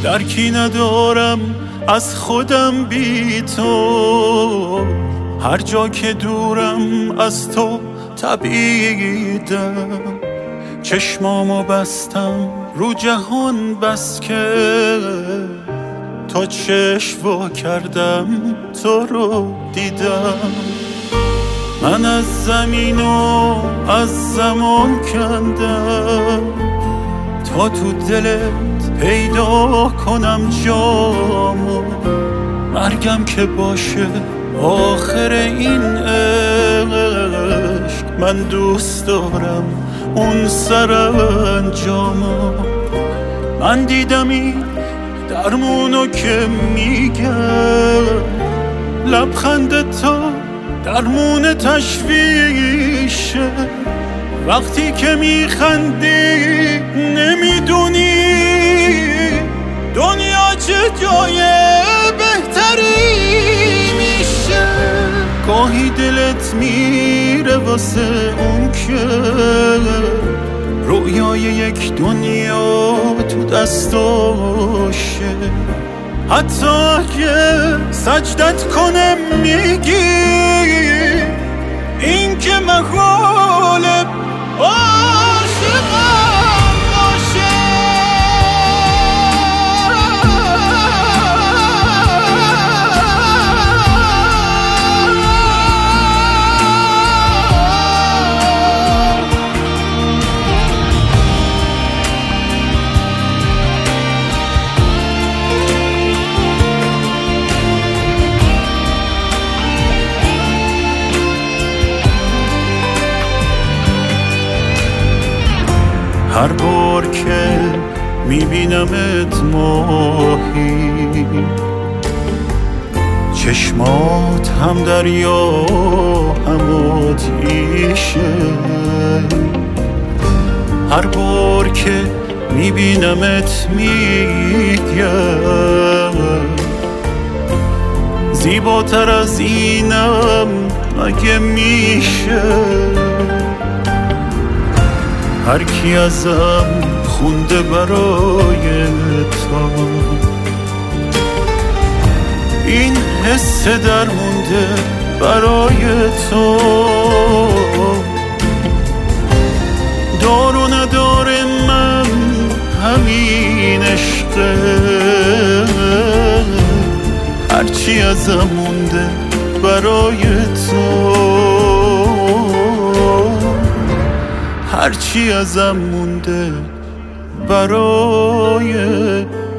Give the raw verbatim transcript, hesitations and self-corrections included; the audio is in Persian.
درکی ندارم از خودم بی تو، هر جا که دورم از تو تبعیدم. چشمامو بستم رو جهان بس که تا چشم وا کردم تو رو دیدم. من از زمین و از زمان کندم تا تو دلت پیدا کنم جامو. مرگم که باشه آخر این عشق، من دوست دارم اون سرانجامو. من دیدم این درمونو که میگم، لبخند تا درمون تشویشه. وقتی که میخندی نمیدونی دنیا چه جای بهتری میشه. گاهی دلت میره واسه اون که رویای یک دنیا تو دستاشه. حتی اگه سجدت کنم میگی این که محاله عاشقم باشه. هر بار که میبینمت ماهی، چشمات هم دریا هم آتیشه. هر بار که میبینمت میگم زیباتر از اینم اگه میشه. هر کی ازم خونده برای تو این حس درمونده برای تو. دار و نداره من همین عشقه، هرچی ازم مونده برای تو، هرچی ازم مونده برای